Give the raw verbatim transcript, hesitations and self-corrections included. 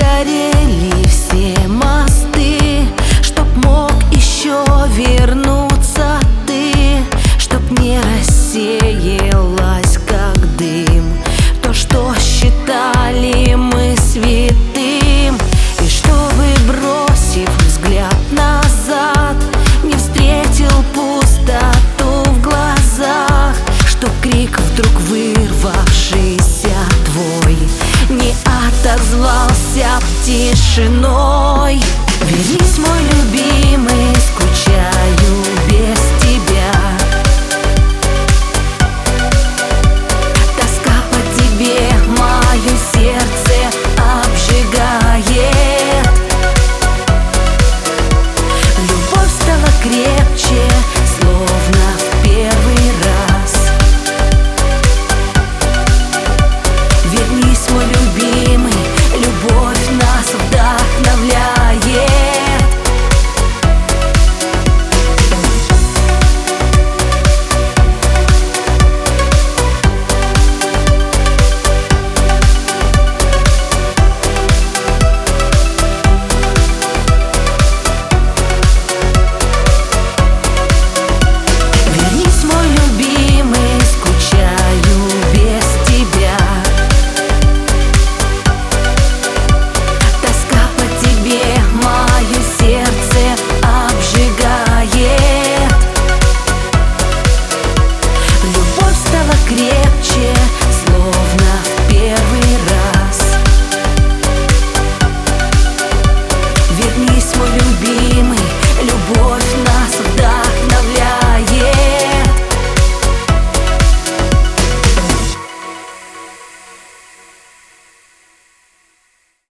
сгорели все мосты, чтоб мог еще вернуться ты, чтоб не рассеялась, как дым, то, что считали мы святым. И чтобы, бросив взгляд назад, не встретил пустоту в глазах, чтоб крик, вдруг вырвавшийся твой, не отозвался тишиной. Вернись, мой любимый, скучай.